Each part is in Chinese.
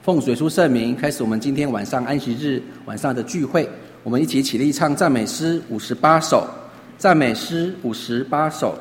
奉主耶稣圣名，开始我们今天晚上安息日晚上的聚会。我们一起起立唱赞美诗58首，赞美诗58首。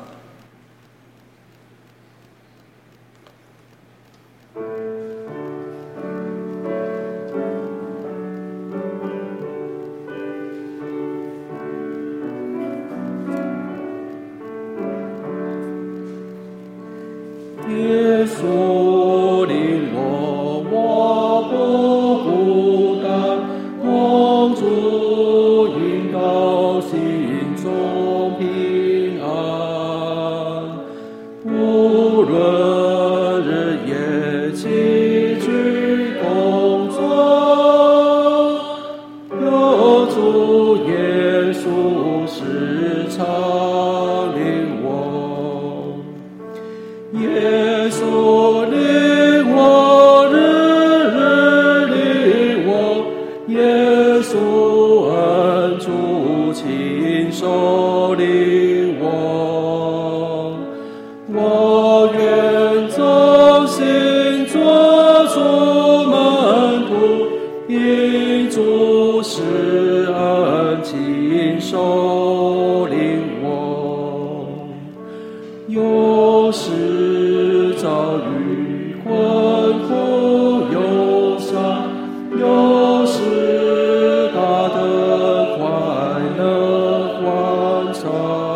耶稣领我不孤单，蒙主引导，心中平安。无论日夜崎岖工作，有主耶稣时常领我。耶稣领我，日日领我，耶稣恩主亲手领我。我愿忠心做主门徒，因主施恩亲手领我。有时遭遇困苦忧伤，有时大得快乐欢畅，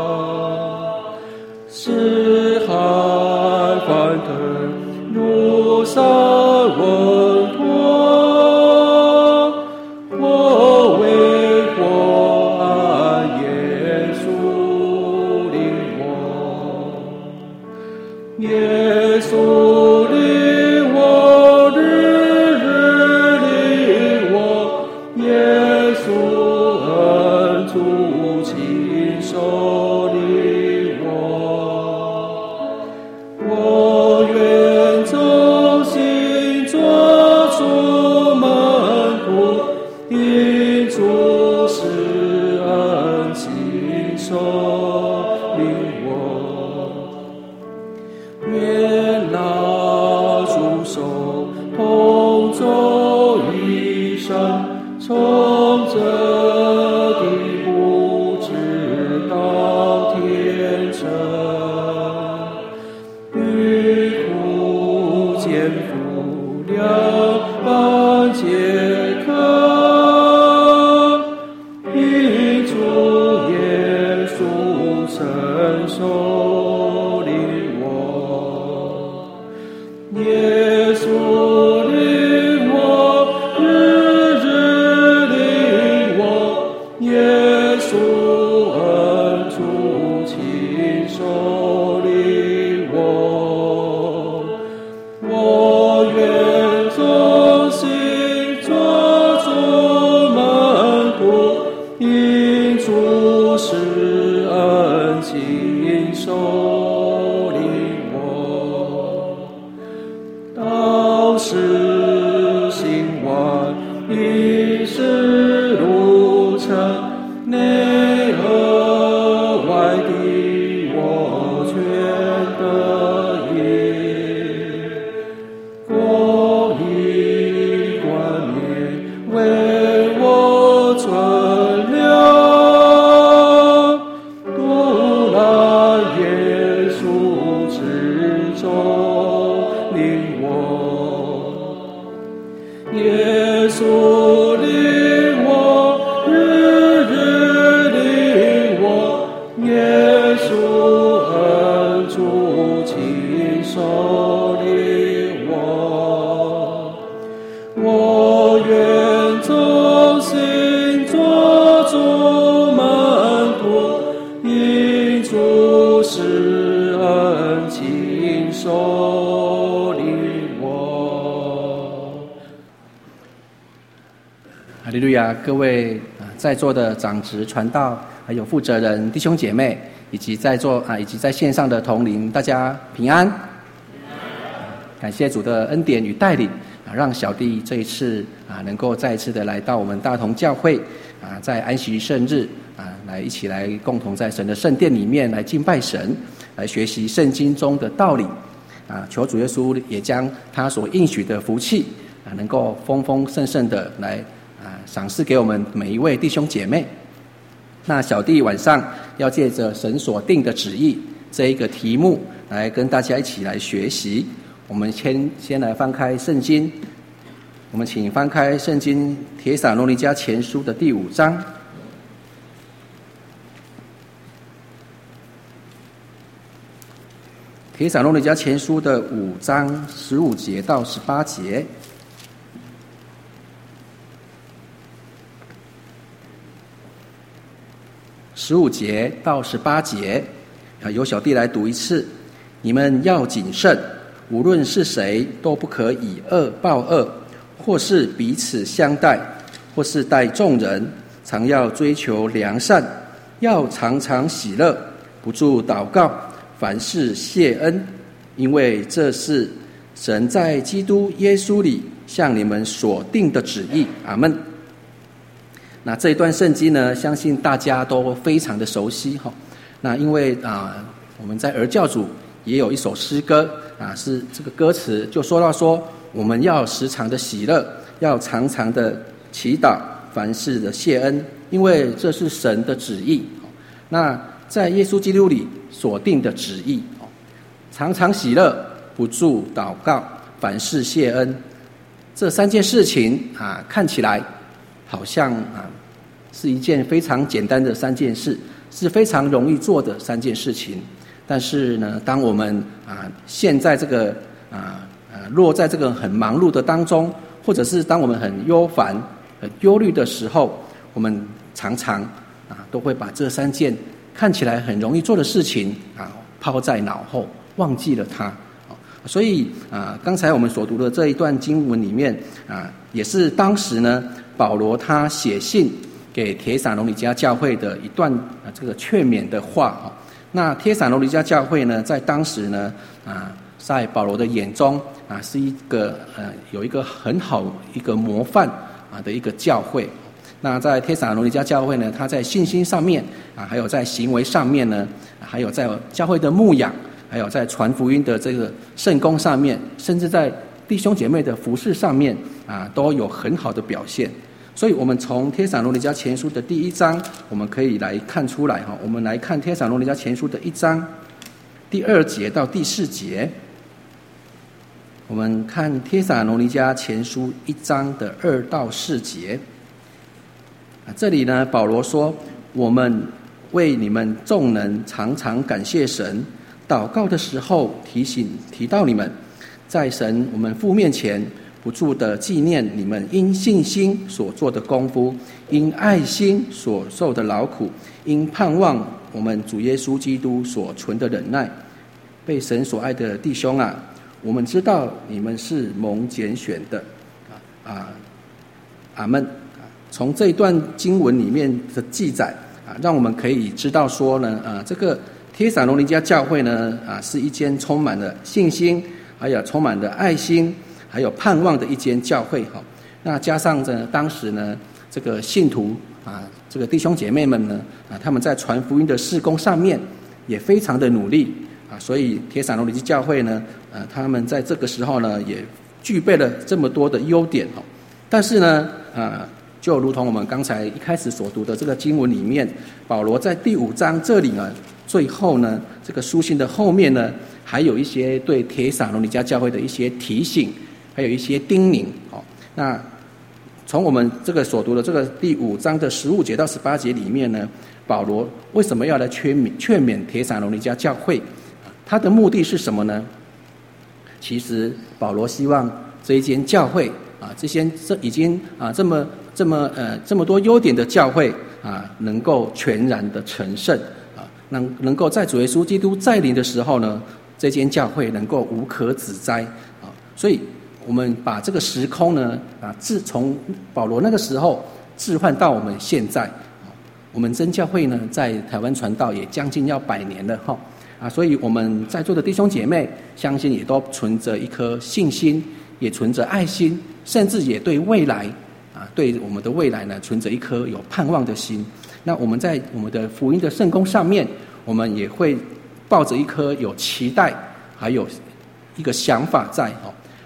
是海翻腾，路上稳妥，我为活按耶稣领我。耶稣领我，日日领我，耶稣恩主亲手领我。我愿忠心做主门徒，因主施恩亲手领我。愿那主手同走一生，从这地步直到天成，与苦艰苦两般皆可，因主耶稣承受领我。耶稣领我，日日领我，耶稣恩主亲手领我。我愿忠心做主门徒，因主施恩亲手领我。当时行完一世路程，内和外的我全得益。公义冠冕为我存留，独揽耶稣之中领我。耶稣领我，日日领我，耶稣恩主亲手领我。我愿忠心做主门徒，因主施恩亲手领我。 哈利路亚！各位在座的长执传道，还有负责人弟兄姐妹，以及在线上的同龄，大家平安。感谢主的恩典与带领，让小弟这一次能够再一次的来到我们大同教会在安息圣日来一起来共同在神的圣殿里面来敬拜神，来学习圣经中的道理求主耶稣也将他所应许的福气能够丰丰盛盛的来赏赐给我们每一位弟兄姐妹。那小弟晚上要借着神所定的旨意这一个题目来跟大家一起来学习。我们先来翻开圣经，我们请翻开圣经帖撒罗尼迦前书的第5章。帖撒罗尼迦前书的5章15节到18节。15节到18节，由小弟来读一次。你们要谨慎，无论是谁，都不可以恶报恶，或是彼此相待，或是待众人，常要追求良善，要常常喜乐，不住祷告，凡事谢恩，因为这是神在基督耶稣里向你们所定的旨意。阿们。那这一段圣经呢，相信大家都非常的熟悉哈。那因为我们在儿教组也有一首诗歌是这个歌词就说到说，我们要时常的喜乐，要常常的祈祷，凡事的谢恩，因为这是神的旨意。那在耶稣基督里所定的旨意，常常喜乐，不住祷告，凡事谢恩，这3件事情看起来好像是一件非常简单的3件事，是非常容易做的3件事情。但是呢，当我们现在这个落在这个很忙碌的当中，或者是当我们很忧烦、很忧虑的时候，我们常常都会把这3件看起来很容易做的事情抛在脑后，忘记了它。所以刚才我们所读的这一段经文里面也是当时呢保罗他写信给帖撒罗尼迦教会的一段这个劝勉的话。那帖撒罗尼迦教会呢，在当时呢在保罗的眼中是一个有一个很好一个模范的一个教会。那在帖撒罗尼迦教会呢，他在信心上面还有在行为上面呢，还有在教会的牧养，还有在传福音的这个圣工上面，甚至在弟兄姐妹的服事上面都有很好的表现。所以我们从帖撒罗尼迦前书的第1章，我们可以来看出来我们来看帖撒罗尼迦前书的1章第2节到第4节。我们看帖撒罗尼迦前书1章的2到4节。这里呢，保罗说，我们为你们众人常常感谢神，祷告的时候提到你们，在神我们父面前不住的纪念你们因信心所做的功夫，因爱心所受的劳苦，因盼望我们主耶稣基督所存的忍耐。被神所爱的弟兄我们知道你们是蒙拣选的。阿们。从这一段经文里面的记载让我们可以知道说呢这个帖撒罗尼迦教会呢是一间充满了信心，还有充满了爱心，还有盼望的一间教会。那加上当时呢这个信徒这个弟兄姐妹们呢他们在传福音的事工上面也非常的努力所以帖撒罗尼迦教会呢他们在这个时候呢也具备了这么多的优点。但是呢就如同我们刚才一开始所读的这个经文里面，保罗在第5章这里呢，最后呢，这个书信的后面呢，还有一些对帖撒罗尼迦教会的一些提醒，还有一些叮咛。那从我们这个所读的这个第5章的15节到18节里面呢，保罗为什么要来劝勉帖撒罗尼迦教会？他的目的是什么呢？其实保罗希望这一间教会这已经这么多优点的教会能够全然的成圣能够在主耶稣基督再临的时候呢，这间教会能够无可指摘所以我们把这个时空呢从保罗那个时候置换到我们现在我们真教会呢在台湾传道也将近要100年了所以我们在座的弟兄姐妹相信也都存着一颗信心，也存着爱心，甚至也对未来对我们的未来呢存着一颗有盼望的心。那我们在我们的福音的圣工上面，我们也会抱着一颗有期待还有一个想法在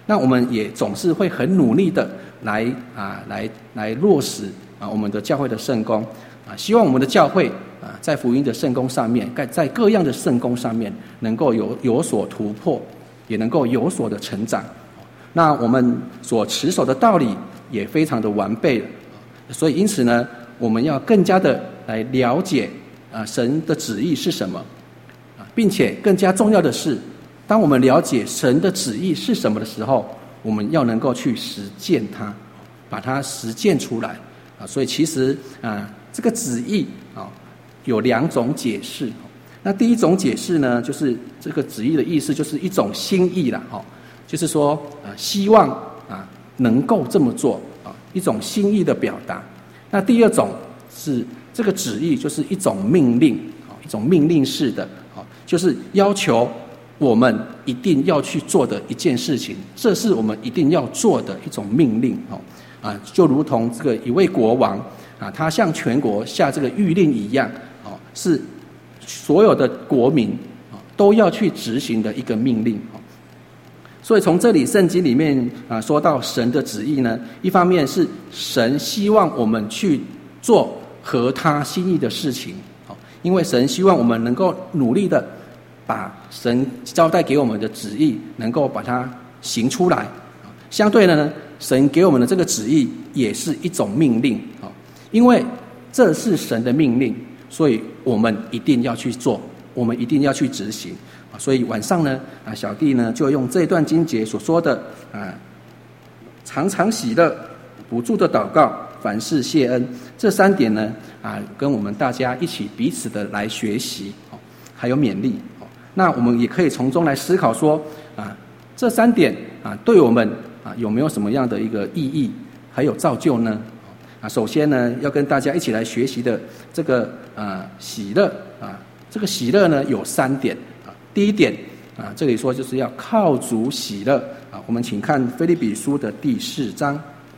那我们也总是会很努力的来落实我们的教会的圣工希望我们的教会在福音的圣工上面，在各样的圣工上面能够有所突破，也能够有所的成长。那我们所持守的道理也非常的完备了，所以因此呢，我们要更加的来了解神的旨意是什么并且更加重要的是，当我们了解神的旨意是什么的时候，我们要能够去实践它，把它实践出来所以其实这个旨意有两种解释。那第一种解释呢，就是这个旨意的意思就是一种心意啦就是说希望能够这么做一种心意的表达。那第二种是这个旨意就是一种命令一种命令式的就是要求我们一定要去做的一件事情，这是我们一定要做的一种命令就如同这个一位国王他向全国下这个谕令一样是所有的国民都要去执行的一个命令所以从这里圣经里面说到神的旨意呢，一方面是神希望我们去做合他心意的事情因为神希望我们能够努力的把神交代给我们的旨意能够把它行出来。相对的呢，神给我们的这个旨意也是一种命令因为这是神的命令，所以我们一定要去做，我们一定要去执行所以晚上呢小弟呢就用这段经节所说的常常喜乐，不住的祷告，凡事谢恩，这3点呢跟我们大家一起彼此的来学习还有勉励那我们也可以从中来思考说这3点对我们有没有什么样的一个意义还有造就呢首先呢要跟大家一起来学习的这个喜乐这个喜乐呢有3点第一点这里说就是要靠主喜乐我们请看腓立比书的第4章。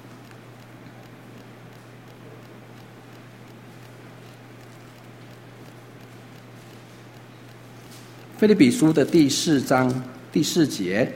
腓立比书的第4章第4节，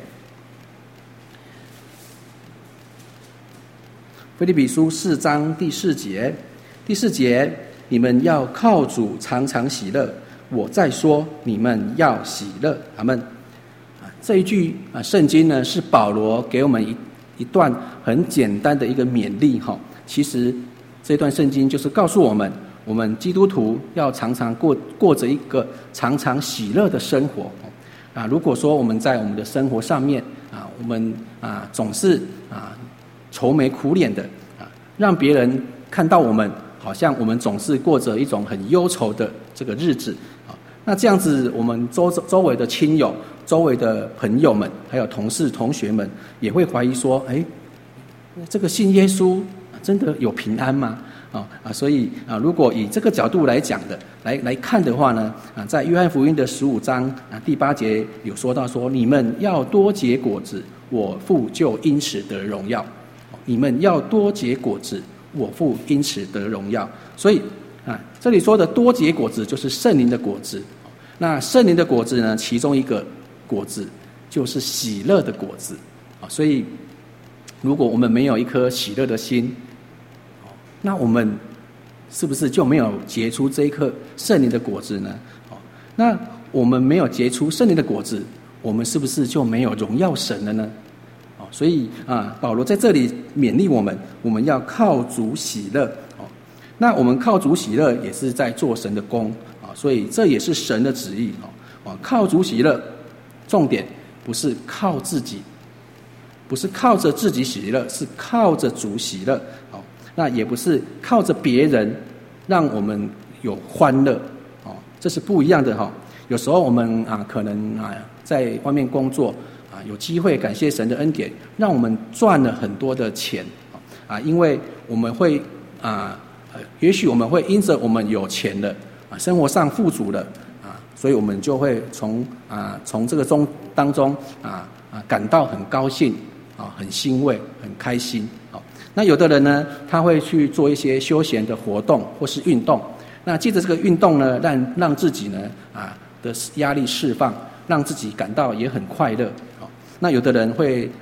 腓立比书4章第4节，第4节，你们要靠主常常喜乐。我再说，你们要喜乐。阿们。这一句圣经呢，是保罗给我们一段很简单的一个勉励哈。其实这段圣经就是告诉我们，我们基督徒要常常过着一个常常喜乐的生活如果说我们在我们的生活上面我们总是愁眉苦脸的让别人看到我们好像我们总是过着一种很忧愁的这个日子那这样子我们周围的亲友、周围的朋友们还有同事同学们也会怀疑说这个信耶稣真的有平安吗所以如果以这个角度来讲的来看的话呢在约翰福音的15章第8节有说到说，你们要多结果子，我父就因此得荣耀。你们要多结果子，我父因此得荣耀。所以这里说的多结果子就是圣灵的果子。那圣灵的果子呢，其中一个果子就是喜乐的果子所以如果我们没有一颗喜乐的心，那我们是不是就没有结出这一颗圣灵的果子呢？那我们没有结出圣灵的果子，我们是不是就没有荣耀神了呢？所以保罗在这里勉励我们，我们要靠主喜乐那我们靠主喜乐也是在做神的工所以这也是神的旨意靠主喜乐，重点不是靠自己，不是靠着自己喜乐，是靠着主喜乐那也不是靠着别人让我们有欢乐这是不一样的有时候我们可能在外面工作有机会感谢神的恩典，让我们赚了很多的钱因为我们会也许我们会因着我们有钱了生活上富足了所以我们就会从这个当中感到很高兴很欣慰很开心那有的人呢，他会去做一些休闲的活动或是运动，那借着这个运动呢，让自己呢的压力释放，让自己感到也很快乐那有的人会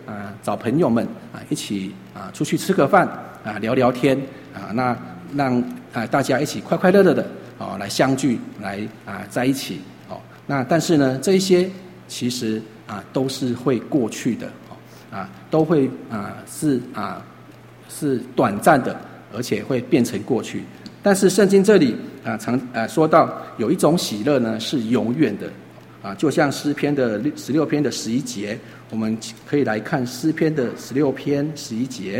找朋友们一起出去吃个饭聊聊天那让大家一起快快乐乐的来相聚来在一起那但是呢这一些其实都是会过去的都会是短暂的，而且会变成过去。但是圣经这里说到有一种喜乐呢是永远的就像诗篇的16篇的11节，我们可以来看诗篇的16篇11节。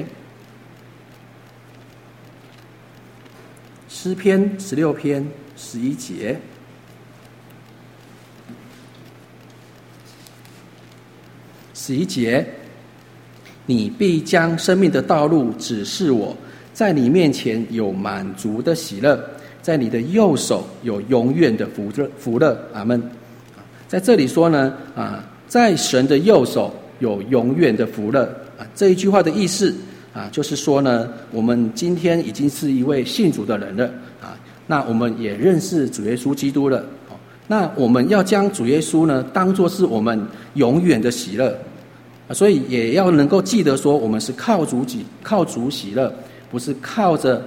诗篇16篇11节。11节，你必将生命的道路指示我，在你面前有满足的喜乐，在你的右手有永远的福乐。阿们。在这里说呢在神的右手有永远的福乐这一句话的意思就是说呢，我们今天已经是一位信主的人了那我们也认识主耶稣基督了那我们要将主耶稣呢当作是我们永远的喜乐所以也要能够记得说，我们是靠主喜乐，不是靠着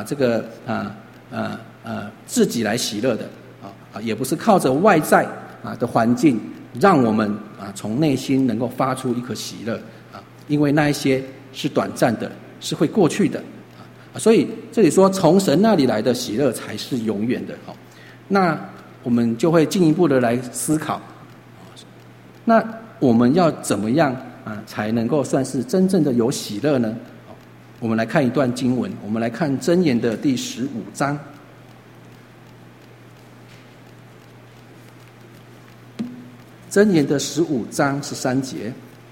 自己来喜乐的也不是靠着外在的环境让我们从内心能够发出一颗喜乐因为那一些是短暂的，是会过去的所以这里说从神那里来的喜乐才是永远的那我们就会进一步的来思考那我们要怎么样才能够算是真正的有喜乐呢？我们来看一段经文，我们来看箴言的第15章。箴言的15章13节。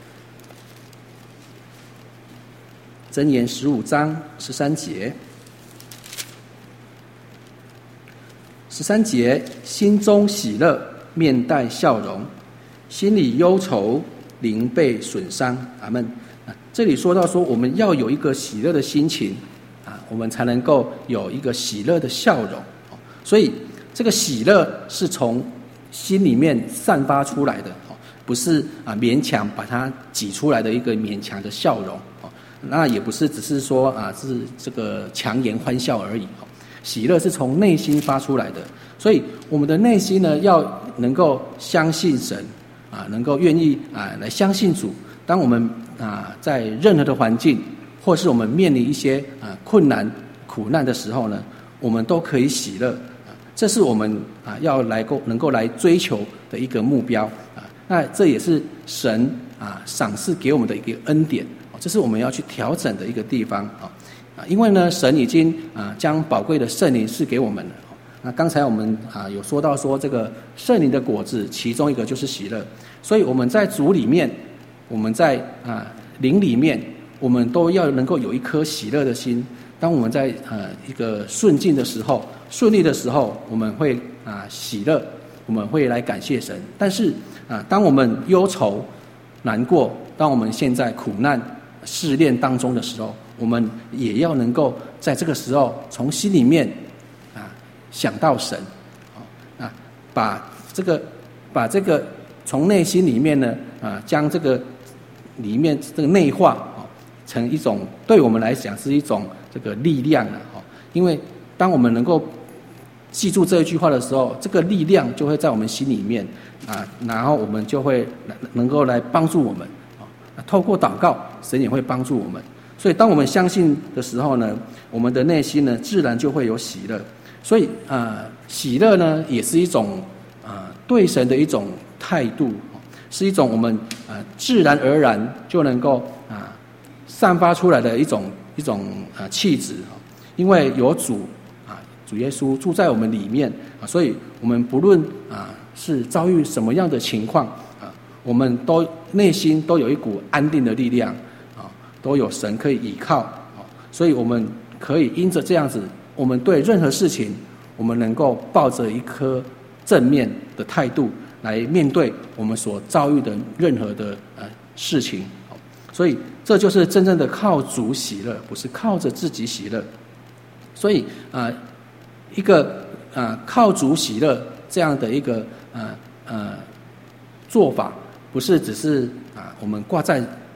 箴言15章13节。13节，心中喜乐，面带笑容，心里忧愁，灵被损伤。阿们。这里说到说我们要有一个喜乐的心情我们才能够有一个喜乐的笑容所以这个喜乐是从心里面散发出来的不是勉强把它挤出来的一个勉强的笑容那也不是只是说是这个强颜欢笑而已喜乐是从内心发出来的所以我们的内心呢要能够相信神能够愿意来相信主当我们在任何的环境或是我们面临一些困难苦难的时候呢我们都可以喜乐这是我们要能够来追求的一个目标那这也是神赏赐给我们的一个恩典这是我们要去调整的一个地方因为呢神已经将宝贵的圣灵赐给我们了那刚才我们有说到说这个圣灵的果子其中一个就是喜乐所以我们在主里面我们在灵里面我们都要能够有一颗喜乐的心当我们在一个顺境的时候顺利的时候我们会喜乐我们会来感谢神但是当我们忧愁难过当我们现在苦难试炼当中的时候我们也要能够在这个时候从心里面想到神把这个从内心里面呢将这个里面这个内化成一种对我们来讲是一种这个力量因为当我们能够记住这一句话的时候这个力量就会在我们心里面然后我们就会能够来帮助我们透过祷告神也会帮助我们所以当我们相信的时候呢我们的内心呢自然就会有喜乐所以喜乐呢也是一种对神的一种态度是一种我们自然而然就能够散发出来的一种气质因为有主耶稣住在我们里面所以我们不论是遭遇什么样的情况我们都内心都有一股安定的力量都有神可以依靠所以我们可以因着这样子我们对任何事情我们能够抱着一颗正面的态度来面对我们所遭遇的任何的事情所以这就是真正的靠主喜乐不是靠着自己喜乐所以一个靠主喜乐这样的一个做法不是只是我们挂在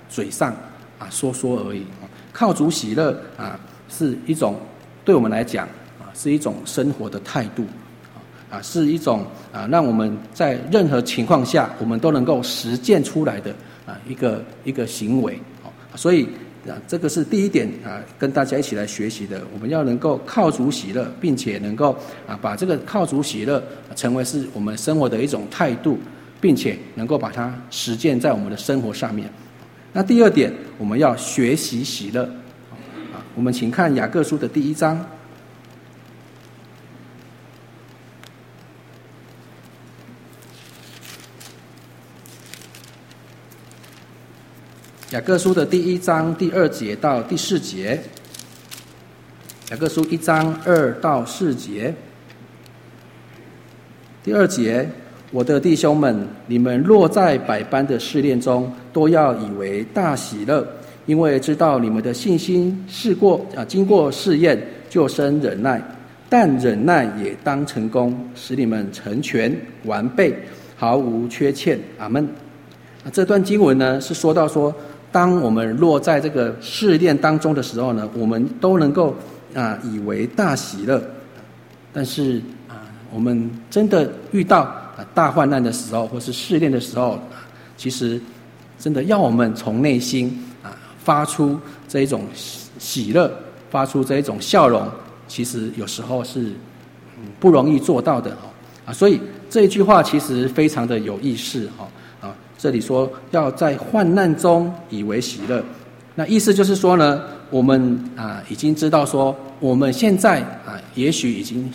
嘴上说说而已。靠主喜乐是一种对我们来讲是一种生活的态度是一种让我们在任何情况下我们都能够实践出来的一个行为。所以这个是第一点跟大家一起来学习的。我们要能够靠主喜乐，并且能够把这个靠主喜乐成为是我们生活的一种态度，并且能够把它实践在我们的生活上面。那第二点，我们要学习喜乐。我们请看雅各书的第1章。雅各书的第1章第2节到第4节。雅各书1章2到4节。第2节，我的弟兄们，你们若在百般的试炼中，都要以为大喜乐，因为知道你们的信心经过试验，就生忍耐。但忍耐也当成功，使你们成全完备，毫无缺欠。阿们。这段经文呢，是说到说，当我们落在这个试炼当中的时候呢，我们都能够以为大喜乐。但是我们真的遇到大患难的时候，或是试炼的时候，其实真的要我们从内心发出这一种喜乐，发出这一种笑容，其实有时候是不容易做到的所以这一句话其实非常的有意思这里说要在患难中以为喜乐，那意思就是说呢，我们已经知道说，我们现在也许已经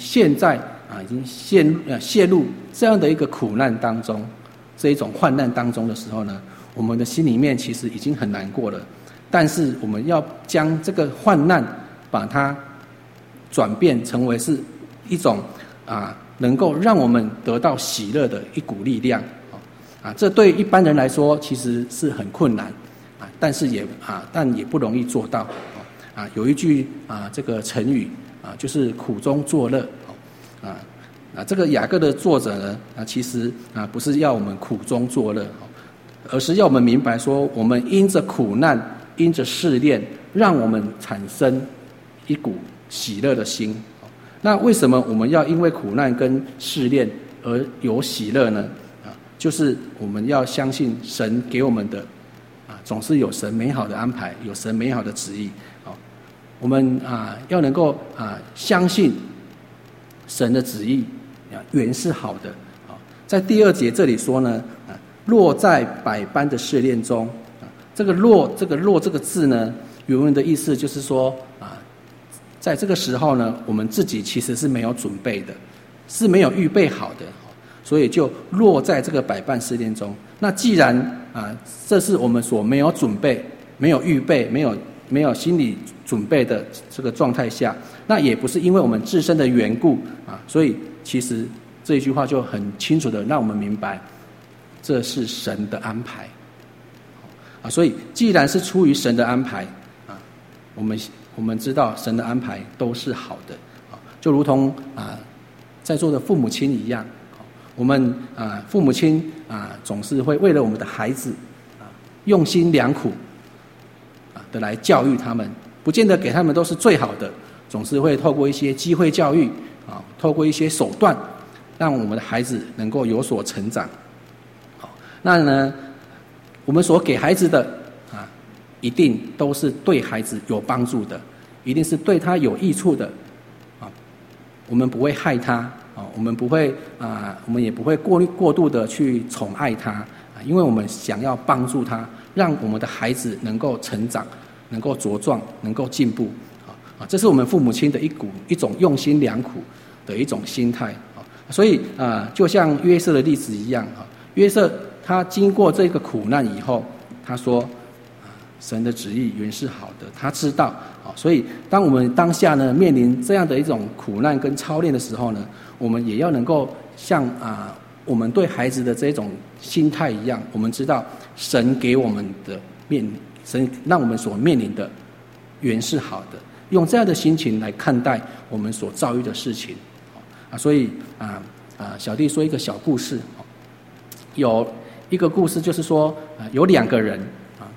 陷入这样的一个苦难当中，这一种患难当中的时候呢，我们的心里面其实已经很难过了。但是我们要将这个患难把它转变成为是一种能够让我们得到喜乐的一股力量这对一般人来说其实是很困难但也不容易做到有一句这个成语就是苦中作乐这个雅各的作者呢其实不是要我们苦中作乐而是要我们明白说，我们因着苦难，因着试炼，让我们产生一股喜乐的心。那为什么我们要因为苦难跟试炼而有喜乐呢？就是我们要相信神给我们的总是有神美好的安排，有神美好的旨意我们要能够相信神的旨意原是好的在第2节这里说呢落在百般的试炼中这个落这个字呢原文的意思就是说在这个时候呢我们自己其实是没有准备的，是没有预备好的所以就落在这个百般试炼中。那既然这是我们所没有准备、没有预备、没有心理准备的这个状态下，那也不是因为我们自身的缘故所以其实这一句话就很清楚的让我们明白，这是神的安排所以既然是出于神的安排我们知道神的安排都是好的就如同在座的父母亲一样。我们父母亲总是会为了我们的孩子用心良苦的来教育他们，不见得给他们都是最好的，总是会透过一些机会教育透过一些手段，让我们的孩子能够有所成长那呢我们所给孩子的一定都是对孩子有帮助的，一定是对他有益处的我们不会害他我们不会我们也不会过度的去宠爱他因为我们想要帮助他，让我们的孩子能够成长，能够茁壮，能够进步这是我们父母亲的一种用心良苦的一种心态所以就像约瑟的例子一样约瑟他经过这个苦难以后，他说神的旨意原是好的，他知道所以当我们当下呢面临这样的一种苦难跟操练的时候呢，我们也要能够像我们对孩子的这种心态一样，我们知道神给我们的神让我们所面临的原是好的，用这样的心情来看待我们所遭遇的事情所以小弟说一个小故事有一个故事就是说有2个人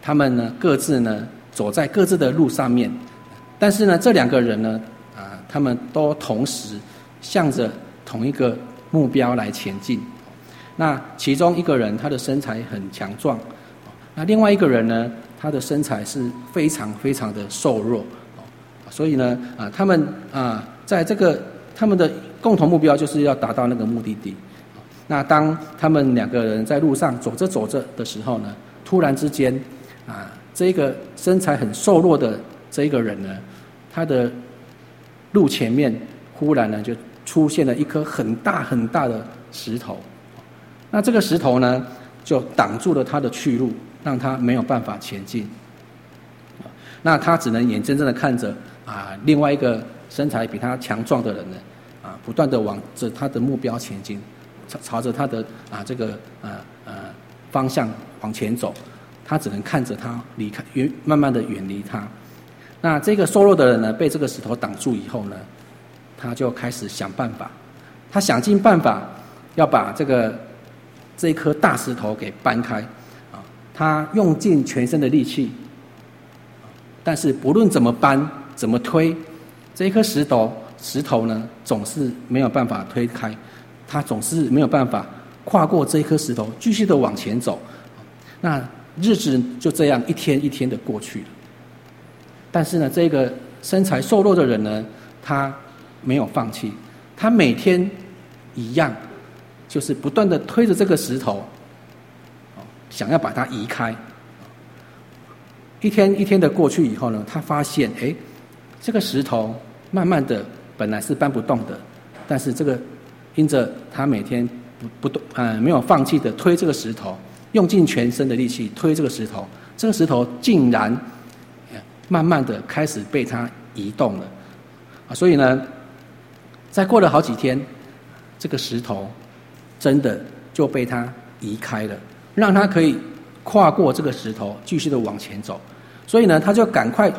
他们呢各自呢走在各自的路上面，但是呢这两个人呢他们都同时向着同一个目标来前进。那其中一个人他的身材很强壮，那另外一个人呢他的身材是非常非常的瘦弱，所以呢他们在这个他们的共同目标就是要达到那个目的地。那当他们两个人在路上走着走着的时候呢，突然之间这个身材很瘦弱的这一个人呢，他的路前面忽然呢就出现了一颗很大很大的石头。那这个石头呢就挡住了他的去路，让他没有办法前进。那他只能眼睁睁的看着另外一个身材比他强壮的人呢不断的往着他的目标前进，朝着他的这个方向往前走。他只能看着他离开，慢慢的远离他。那这个瘦弱的人呢，被这个石头挡住以后呢，他就开始想办法。他想尽办法要把这一颗大石头给搬开他用尽全身的力气，但是不论怎么搬怎么推，这一颗石头呢总是没有办法推开，他总是没有办法跨过这一颗石头，继续的往前走。那日子就这样一天一天的过去了。但是呢，这个身材瘦弱的人呢，他没有放弃，他每天一样，就是不断的推着这个石头，想要把它移开。一天一天的过去以后呢，他发现，这个石头慢慢的本来是搬不动的，但是这个因着他每天没有放弃的推这个石头，用尽全身的力气推这个石头，这个石头竟然慢慢的开始被他移动了所以呢，再过了好几天，这个石头真的就被他移开了，让他可以跨过这个石头，继续的往前走。所以呢，他就赶快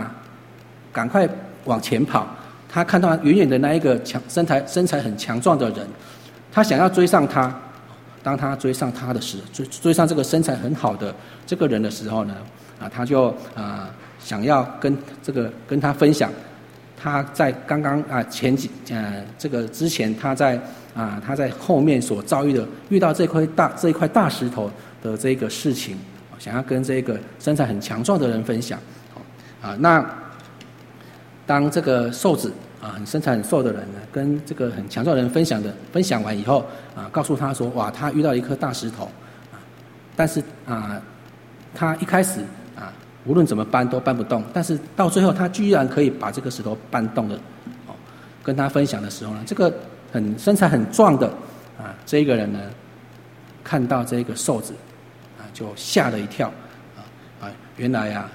往前跑。他看到远远的那一个身材很强壮的人，他想要追上他。当他追上他的时候，追上这个身材很好的这个人的时候呢，他就想要跟他分享他在刚刚这个之前他在后面所遭遇的遇到这一块大石头的这个事情，想要跟这个身材很强壮的人分享那当这个瘦子身材很瘦的人呢，跟这个很强壮的人分享完以后告诉他说，哇，他遇到一颗大石头但是他一开始无论怎么搬都搬不动，但是到最后他居然可以把这个石头搬动了跟他分享的时候呢，这个身材很壮的这一个人呢，看到这个瘦子就吓了一跳原来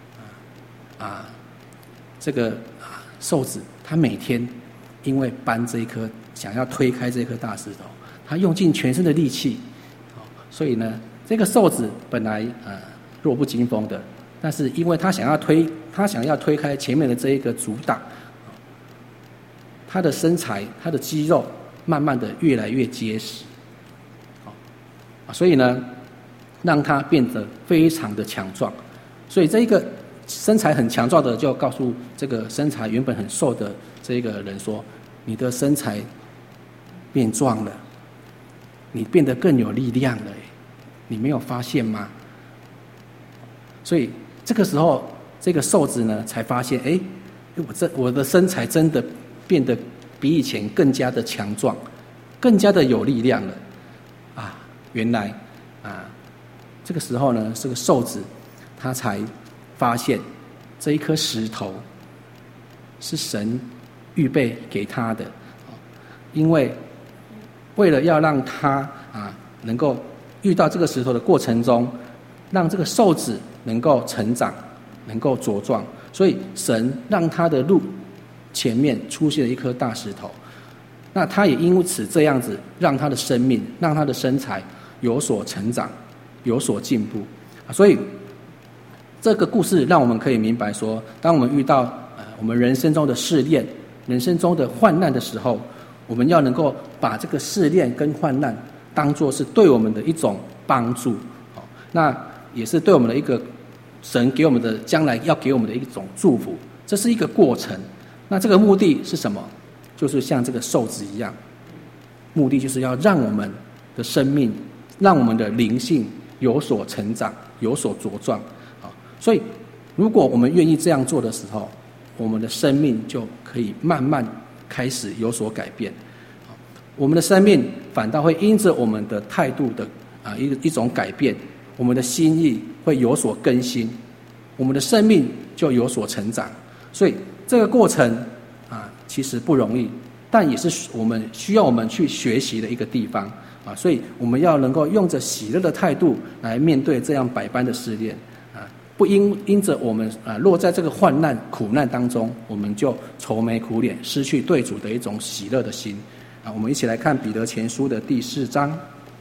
这个瘦子他每天因为搬想要推开这颗大石头，他用尽全身的力气所以呢，这个瘦子本来弱不禁风的，但是因为他想要推开前面的这一个阻挡，他的身材他的肌肉慢慢的越来越结实所以呢让他变得非常的强壮。所以这一个身材很强壮的就告诉这个身材原本很瘦的这个人说，你的身材变壮了，你变得更有力量了你没有发现吗？所以这个时候这个瘦子呢才发现，我的身材真的变得比以前更加的强壮，更加的有力量了原来这个时候呢，这个瘦子他才发现这一颗石头是神预备给他的因为为了要让他能够遇到这个石头的过程中，让这个瘦子能够成长，能够茁壮，所以神让他的路前面出现了一颗大石头。那他也因此这样子，让他的生命，让他的身材有所成长，有所进步所以这个故事让我们可以明白说，当我们遇到我们人生中的试炼，人生中的患难的时候，我们要能够把这个试炼跟患难当作是对我们的一种帮助那也是对我们的一个神给我们的将来要给我们的一种祝福，这是一个过程。那这个目的是什么？就是像这个受子一样，目的就是要让我们的生命，让我们的灵性有所成长，有所茁壮。所以如果我们愿意这样做的时候，我们的生命就可以慢慢开始有所改变。我们的生命反倒会因着我们的态度的一种改变，我们的心意会有所更新，我们的生命就有所成长。所以这个过程其实不容易，但也是需要我们去学习的一个地方所以我们要能够用着喜乐的态度来面对这样百般的试炼不因着我们落在这个患难苦难当中，我们就愁眉苦脸，失去对主的一种喜乐的心我们一起来看彼得前书的第4章。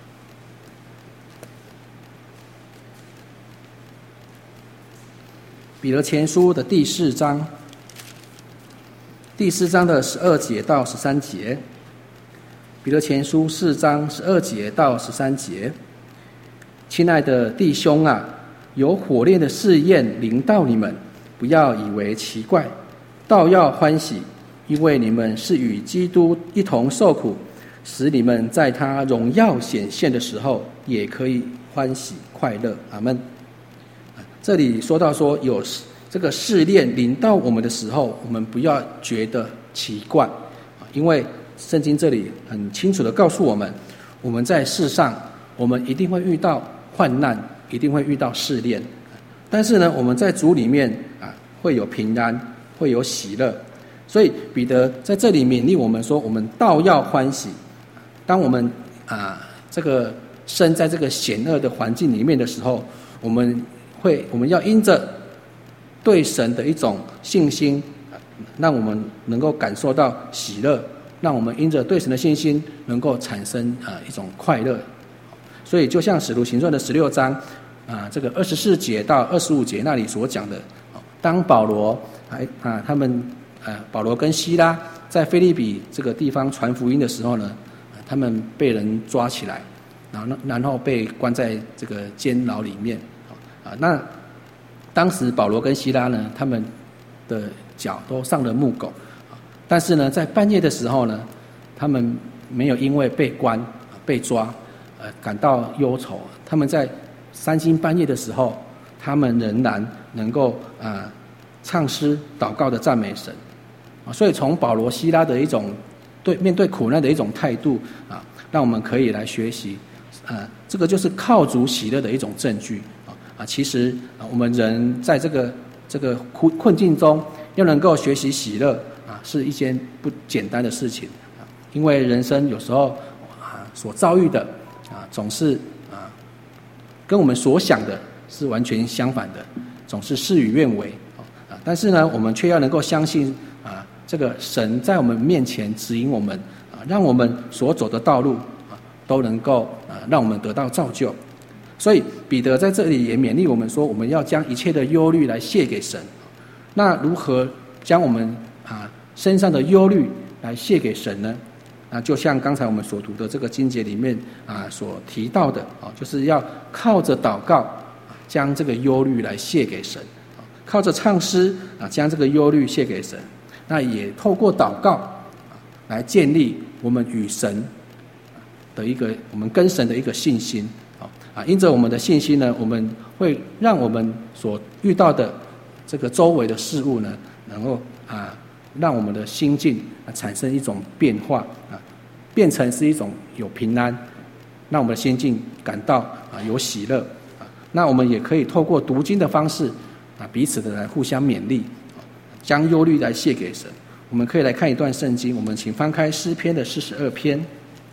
彼得前书的第4章，第4章的12节到13节。彼得前书4章12节到13节。亲爱的弟兄有火炼的试验临到你们，不要以为奇怪，倒要欢喜，因为你们是与基督一同受苦，使你们在他荣耀显现的时候也可以欢喜快乐。阿们。这里说到说有这个试炼临到我们的时候，我们不要觉得奇怪因为圣经这里很清楚地告诉我们，我们在世上我们一定会遇到患难，一定会遇到试炼，但是呢，我们在主里面会有平安，会有喜乐。所以彼得在这里勉励我们说，我们倒要欢喜。当我们这个身在这个险恶的环境里面的时候，我们要因着对神的一种信心，让我们能够感受到喜乐，让我们因着对神的信心能够产生一种快乐。所以就像使徒行传的16章这个24节到25节那里所讲的，当保罗保罗跟希拉在腓立比这个地方传福音的时候呢，他们被人抓起来，然后被关在这个监牢里面那当时保罗跟希拉呢，他们的脚都上了木狗但是呢，在半夜的时候呢，他们没有因为被关被抓感到忧愁，他们在3更半夜的时候，他们仍然能够唱诗祷告的赞美神所以从保罗希拉的一种面对苦难的一种态度让我们可以来学习这个就是靠主喜乐的一种证据其实我们人在这个困境中要能够学习喜乐是一件不简单的事情因为人生有时候所遭遇的总是跟我们所想的是完全相反的，总是事与愿违但是呢，我们却要能够相信这个神在我们面前指引我们让我们所走的道路都能够让我们得到造就。所以彼得在这里也勉励我们说，我们要将一切的忧虑来卸给神。那如何将我们身上的忧虑来卸给神呢？就像刚才我们所读的这个经节里面所提到的就是要靠着祷告将这个忧虑来卸给神，靠着唱诗将这个忧虑卸给神。那也透过祷告来建立我们与神的我们跟神的一个信心因着我们的信心呢，我们会让我们所遇到的这个周围的事物呢，能够让我们的心境产生一种变化变成是一种有平安，让我们的心境感到有喜乐那我们也可以透过读经的方式彼此的来互相勉励将忧虑来卸给神。我们可以来看一段圣经，我们请翻开诗篇的42篇。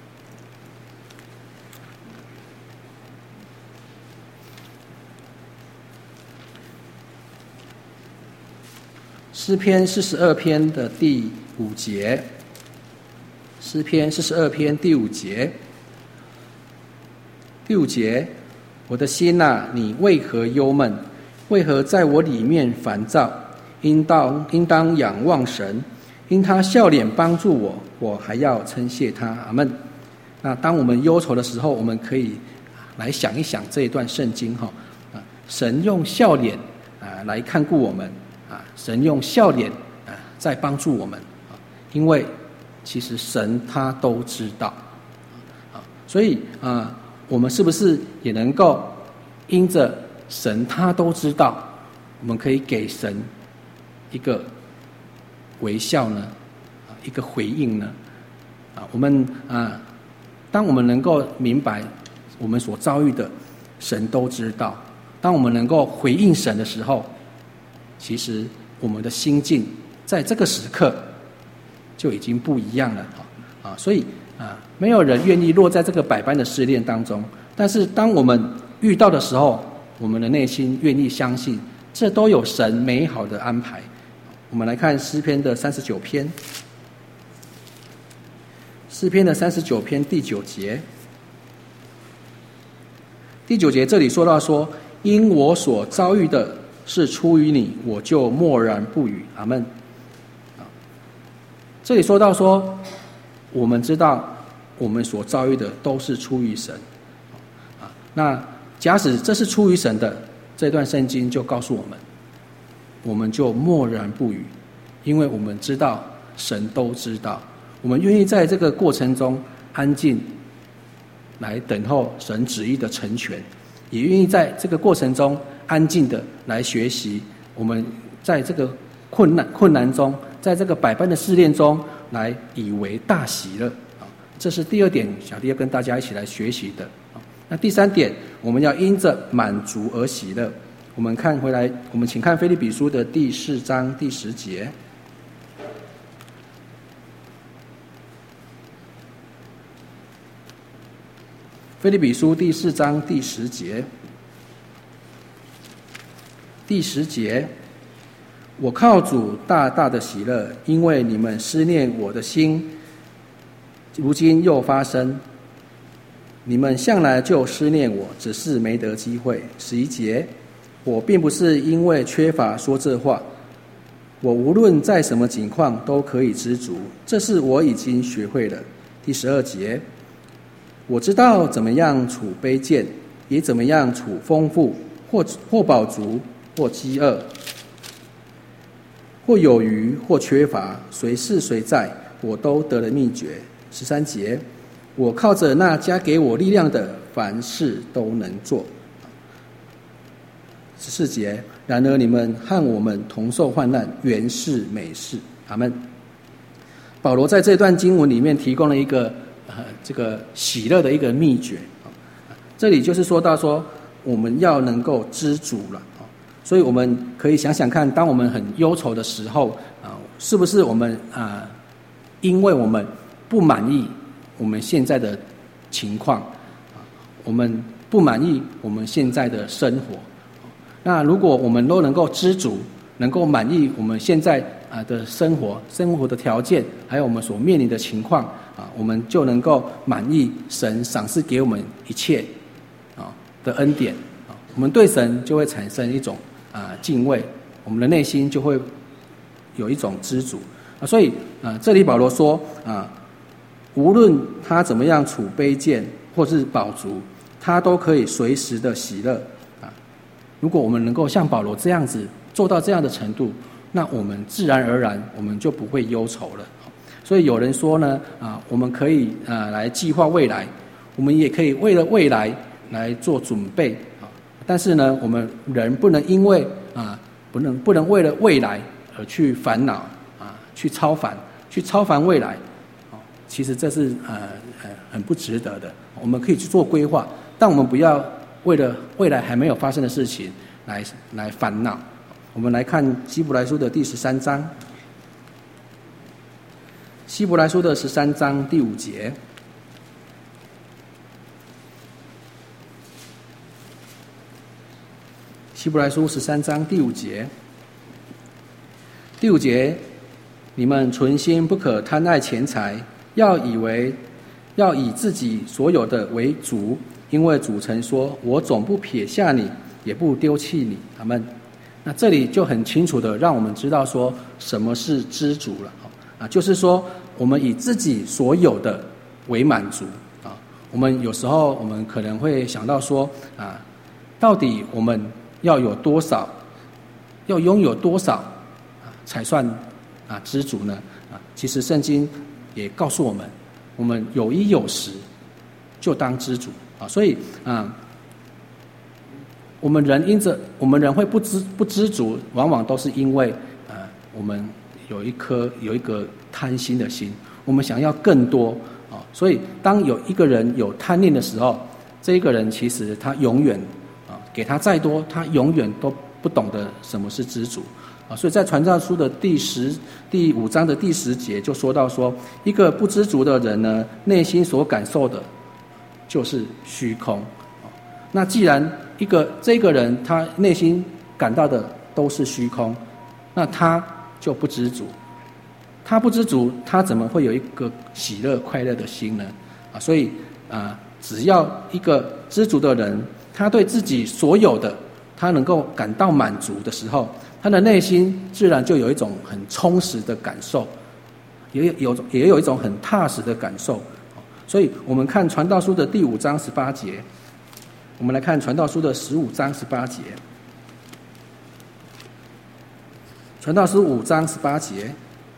诗篇42篇的第5节，诗篇42篇第5节，第5节，我的心你为何忧闷？为何在我里面烦躁？应当仰望神，因他笑脸帮助我，我还要称谢他。阿们。那当我们忧愁的时候，我们可以来想一想这一段圣经神用笑脸来看顾我们神用笑脸在帮助我们因为其实神他都知道所以我们是不是也能够因着神他都知道，我们可以给神一个微笑呢，一个回应呢？我们当我们能够明白我们所遭遇的，神都知道。当我们能够回应神的时候，其实我们的心境在这个时刻就已经不一样了所以没有人愿意落在这个百般的试炼当中。但是当我们遇到的时候，我们的内心愿意相信，这都有神美好的安排。我们来看诗篇的39篇，诗篇的39篇第9节。第9节这里说到说，因我所遭遇的是出于你，我就默然不语。阿们。这里说到说，我们知道我们所遭遇的都是出于神那假使这是出于神的，这段圣经就告诉我们，我们就默然不语，因为我们知道神都知道。我们愿意在这个过程中安静来等候神旨意的成全，也愿意在这个过程中安静的来学习，我们在这个困难中，在这个百般的试炼中来以为大喜乐这是第2点，小弟要跟大家一起来学习的那第3点，我们要因着满足而喜乐。我们看回来，我们请看腓立比书的第4章第10节。腓立比书第4章第10节。第10节，我靠主大大的喜乐，因为你们思念我的心，如今又发生。你们向来就思念我，只是没得机会。11节，我并不是因为缺乏说这话，我无论在什么情况都可以知足，这是我已经学会了。第12节，我知道怎么样处卑贱，也怎么样处丰富，或饱足，或饥饿，或有余，或缺乏，随是随在，我都得了秘诀。13节，我靠着那加给我力量的，凡事都能做。14节，然而你们和我们同受患难，原是美事。阿们。保罗在这段经文里面提供了一个这个喜乐的一个秘诀。这里就是说到说，我们要能够知足了。所以我们可以想想看，当我们很忧愁的时候是不是我们因为我们不满意我们现在的情况我们不满意我们现在的生活，那如果我们都能够知足，能够满意我们现在的生活的条件，还有我们所面临的情况我们就能够满意神赏赐给我们一切的恩典我们对神就会产生一种敬畏，我们的内心就会有一种知足所以这里保罗说无论他怎么样处卑贱或是饱足，他都可以随时的喜乐如果我们能够像保罗这样子做到这样的程度，那我们自然而然我们就不会忧愁了。所以有人说呢我们可以来计划未来，我们也可以为了未来来做准备但是呢，我们人不能因为不能为了未来而去烦恼去超凡未来其实这是很不值得的。我们可以去做规划，但我们不要为了未来还没有发生的事情来烦恼。我们来看希伯来书的第13章，希伯来书的13章第5节。希伯来书13章第5节，第5节，你们存心不可贪爱钱财，要以自己所有的为主，因为主曾说：“我总不撇下你，也不丢弃你。”阿们。那这里就很清楚的让我们知道说什么是知足了就是说我们以自己所有的为满足我们有时候我们可能会想到说到底我们要有多少要拥有多少才算知足呢？其实圣经也告诉我们，我们有衣有食就当知足所以我们人会不知足，往往都是因为我们有一个贪心的心，我们想要更多所以当有一个人有贪念的时候，这一个人其实他永远给他再多，他永远都不懂得什么是知足所以在传道书的第5章的第10节就说到说，一个不知足的人呢，内心所感受的就是虚空那既然这个人他内心感到的都是虚空，那他就不知足，他不知足，他怎么会有一个喜乐快乐的心呢？所以只要一个知足的人，他对自己所有的他能够感到满足的时候，他的内心自然就有一种很充实的感受，也有一种很踏实的感受。所以我们看传道书的第5章18节，我们来看传道书的15章18节。传道书5章18节，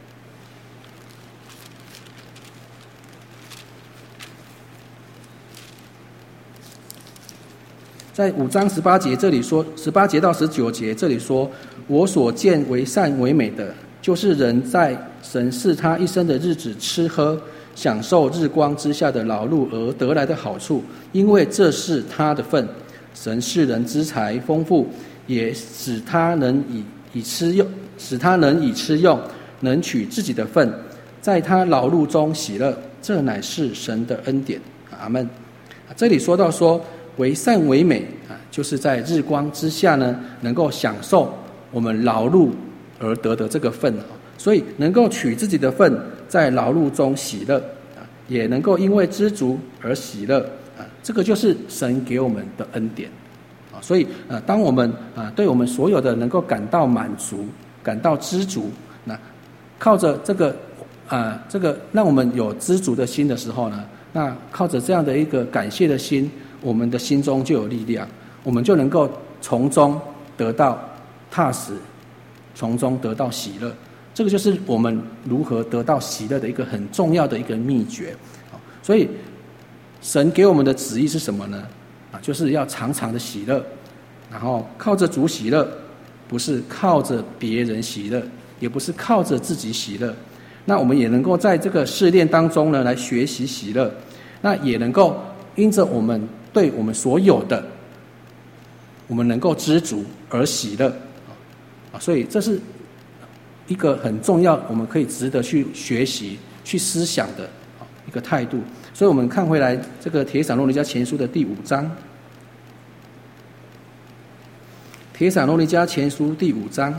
在5章18节这里说，18节到19节这里说，我所见为善为美的，就是人在神赐他一生的日子吃喝，享受日光之下的劳碌而得来的好处，因为这是他的份。神使人资财丰富，也使他能以吃用，能取自己的份，在他劳碌中喜乐，这乃是神的恩典。阿们。这里说到说为善为美就是在日光之下呢，能够享受我们劳碌而得的这个份所以能够取自己的份，在劳碌中喜乐也能够因为知足而喜乐这个就是神给我们的恩典所以当我们对我们所有的能够感到满足，感到知足，那靠着这个让我们有知足的心的时候呢，那靠着这样的一个感谢的心，我们的心中就有力量，我们就能够从中得到踏实，从中得到喜乐。这个就是我们如何得到喜乐的一个很重要的一个秘诀。所以神给我们的旨意是什么呢？就是要常常的喜乐，然后靠着主喜乐，不是靠着别人喜乐，也不是靠着自己喜乐。那我们也能够在这个试炼当中呢，来学习喜乐，那也能够因着我们对我们所有的，我们能够知足而喜乐所以这是一个很重要，我们可以值得去学习、去思想的一个态度。所以我们看回来这个帖撒罗尼迦前书的第5章，帖撒罗尼迦前书第5章，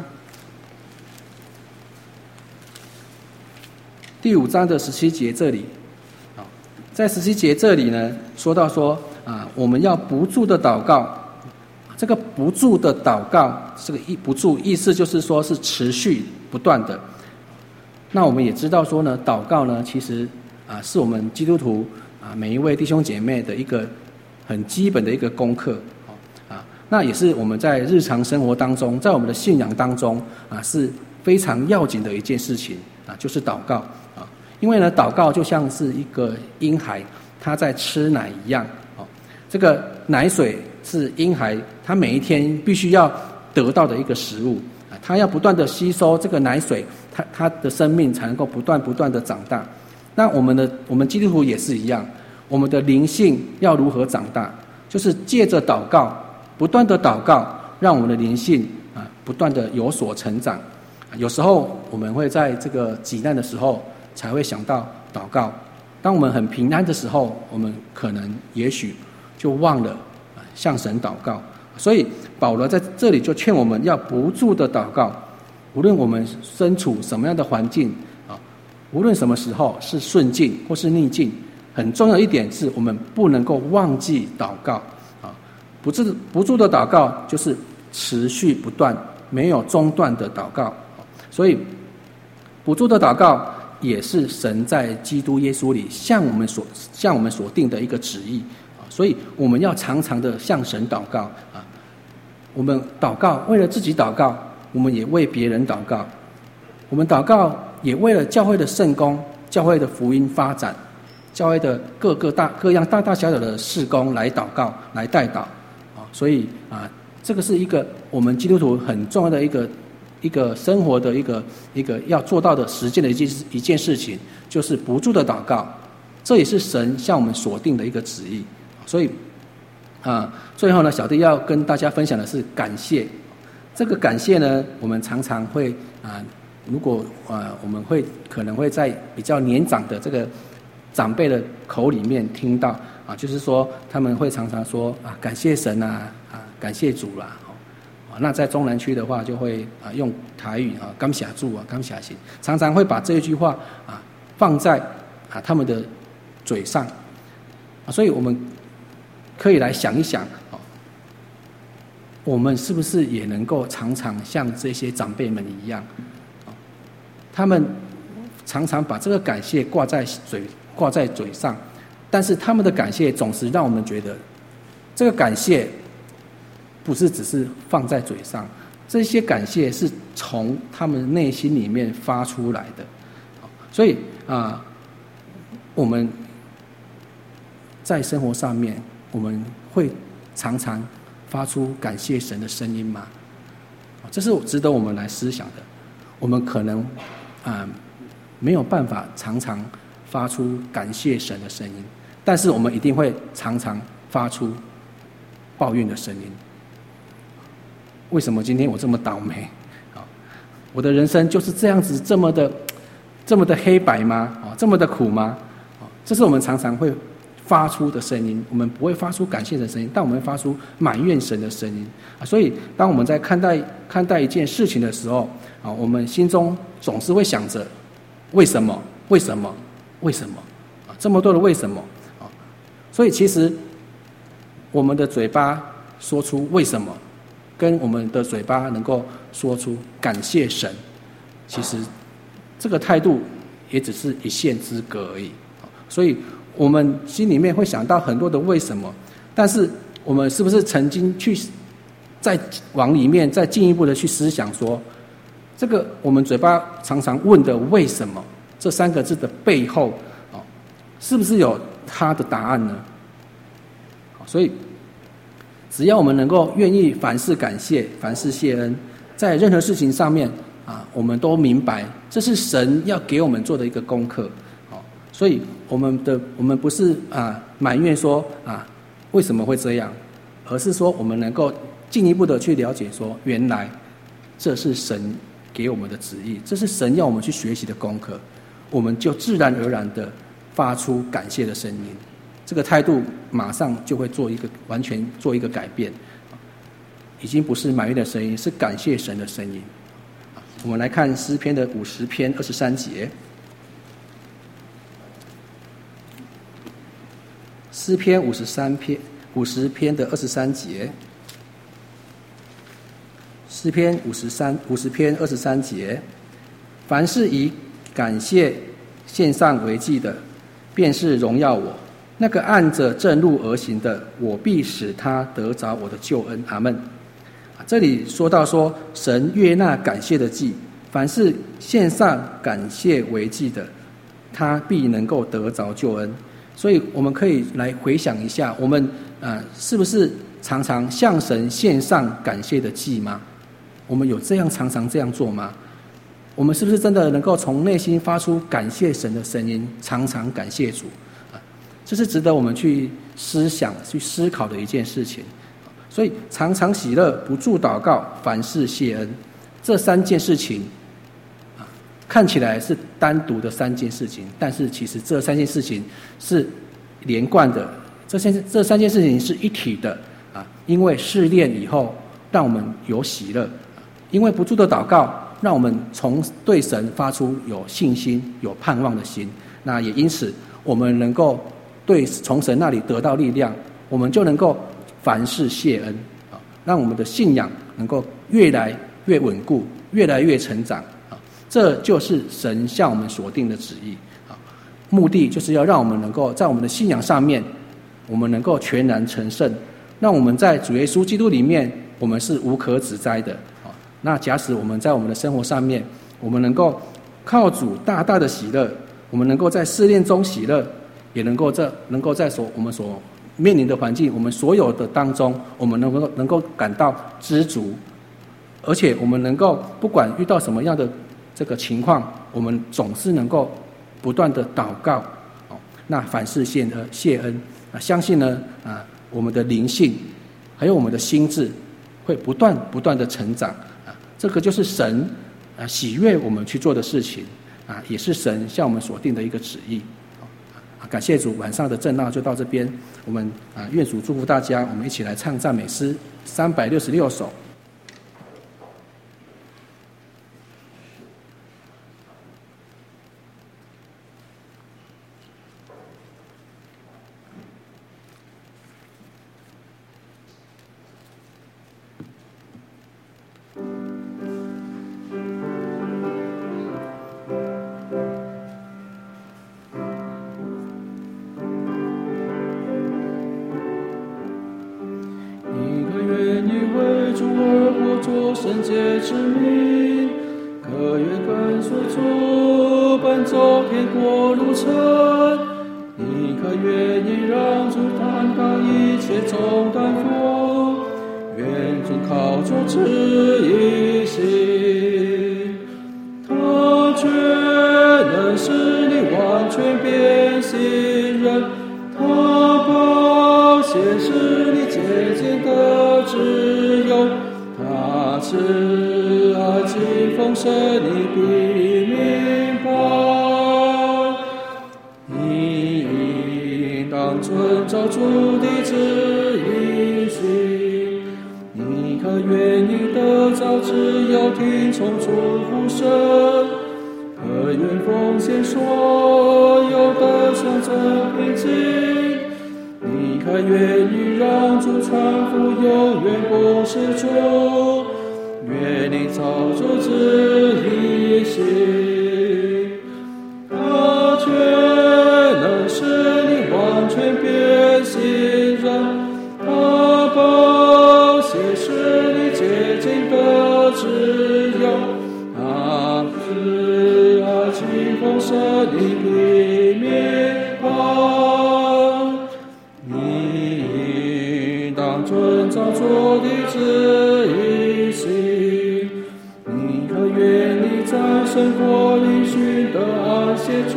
第5章的17节这里，在17节这里呢，说到说我们要不住的祷告。这个不住的祷告，这个不住意思就是说是持续不断的。那我们也知道说呢，祷告呢，其实是我们基督徒每一位弟兄姐妹的一个很基本的一个功课那也是我们在日常生活当中，在我们的信仰当中是非常要紧的一件事情就是祷告因为呢，祷告就像是一个婴孩他在吃奶一样这个奶水是婴孩他每一天必须要得到的一个食物他要不断的吸收这个奶水，他的生命才能够不断的长大。那我们基督徒也是一样，我们的灵性要如何长大，就是借着祷告，不断的祷告，让我们的灵性不断的有所成长。有时候我们会在这个急难的时候才会想到祷告，当我们很平安的时候，我们可能也许就忘了向神祷告。所以保罗在这里就劝我们要不住的祷告，无论我们身处什么样的环境无论什么时候是顺境或是逆境，很重要一点是我们不能够忘记祷告不住的祷告就是持续不断没有中断的祷告。所以不住的祷告也是神在基督耶稣里向我们所定的一个旨意所以我们要常常的向神祷告我们祷告为了自己祷告， 我们也为别人祷告。我们祷告也为了教会的圣工、教会的福音发展、教会的各样大大小小的事工来祷告、来代祷啊。所以啊，这个是一个我们基督徒很重要的一个生活的一个要做到的实践的一件事情，就是不住的祷告。这也是神向我们所定的一个旨意。所以最后呢，小弟要跟大家分享的是感谢。这个感谢呢，我们常常会如果我们可能会在比较年长的这个长辈的口里面听到就是说他们会常常说感谢神感谢主啦。那在中南区的话，就会用台语感谢主感谢神，常常会把这一句话放在他们的嘴上。所以我们可以来想一想，我们是不是也能够常常像这些长辈们一样，他们常常把这个感谢挂在嘴上，但是他们的感谢总是让我们觉得，这个感谢不是只是放在嘴上，这些感谢是从他们内心里面发出来的。所以我们在生活上面，我们会常常发出感谢神的声音吗？这是值得我们来思想的。我们可能没有办法常常发出感谢神的声音，但是我们一定会常常发出抱怨的声音。为什么今天我这么倒霉？我的人生就是这样子，这么的黑白吗？这么的苦吗？这是我们常常会发出的声音。我们不会发出感谢的声音，但我们会发出埋怨神的声音。所以当我们在看待一件事情的时候，我们心中总是会想着为什么这么多的为什么。所以其实我们的嘴巴说出为什么，跟我们的嘴巴能够说出感谢神，其实这个态度也只是一线之隔而已。所以我们心里面会想到很多的为什么，但是我们是不是曾经去再往里面再进一步的去思想说，这个我们嘴巴常常问的为什么这3个字的背后是不是有它的答案呢？所以只要我们能够愿意凡事感谢，凡事谢恩，在任何事情上面我们都明白这是神要给我们做的一个功课。所以我们不是埋怨说为什么会这样，而是说我们能够进一步的去了解说，原来这是神给我们的旨意，这是神要我们去学习的功课，我们就自然而然的发出感谢的声音。这个态度马上就会完全做一个改变，已经不是埋怨的声音，是感谢神的声音。我们来看诗篇的50篇23节。诗篇50篇的23节。诗篇50篇23节，凡是以感谢献上为祭的，便是荣耀我。那个按着正路而行的，我必使他得着我的救恩。阿们。这里说到说，神悦纳感谢的祭，凡是献上感谢为祭的，他必能够得着救恩。所以我们可以来回想一下，我们是不是常常向神献上感谢的祭吗？我们有常常这样做吗？我们是不是真的能够从内心发出感谢神的声音，常常感谢主？这是值得我们去思想、去思考的一件事情。所以常常喜乐，不住祷告，凡事谢恩，这3件事情看起来是单独的3件事情，但是其实这3件事情是连贯的，这3件事情是一体的因为试炼以后，让我们有喜乐；因为不住的祷告，让我们从对神发出有信心、有盼望的心。那也因此，我们能够从神那里得到力量，我们就能够凡事谢恩让我们的信仰能够越来越稳固，越来越成长这就是神向我们所定的旨意目的就是要让我们能够在我们的信仰上面，我们能够全然成圣，让我们在主耶稣基督里面，我们是无可指摘的那假使我们在我们的生活上面，我们能够靠主大大的喜乐，我们能够在试炼中喜乐，也能够在我们所面临的环境，我们所有的当中，我们能够感到知足，而且我们能够不管遇到什么样的这个情况，我们总是能够不断的祷告，那凡事谢恩，相信呢我们的灵性还有我们的心智会不断的成长，这个就是神喜悦我们去做的事情，也是神向我们所定的一个旨意。感谢主，晚上的正道就到这边，我们愿主祝福大家，我们一起来唱赞美诗366首。 圣洁之名，可愿跟随主奔走天国路程？你可愿意让主担当一切重担负？愿主靠主旨意行，他却能使你完全变新人，他宝血使你洁净的自由。慈爱既丰盛，你必明白。你应当遵照主的旨意行。你可愿意得着自由，听从主呼声？可愿奉献所有的象征平静？你可愿意让主传福永远不失主？愿你照主旨意行，他却能使你完全变新人，他宝血使你洁净的自由，他慈爱既丰盛，你必明白。你应当遵照主的旨意行。你可愿你在神国里寻得安歇处，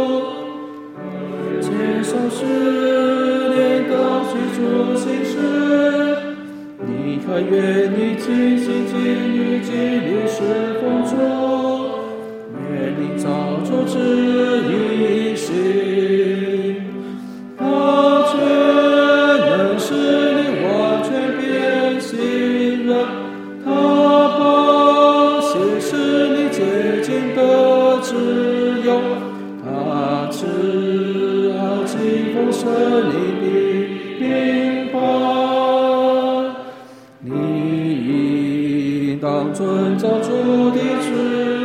接受试炼的居住形式？你可愿你尽心尽意尽力侍奉主？愿你照主旨意行，他却能使你完全变新人，他宝血使你洁净的自由，他慈爱既丰盛，你必明白。你应当遵照主的旨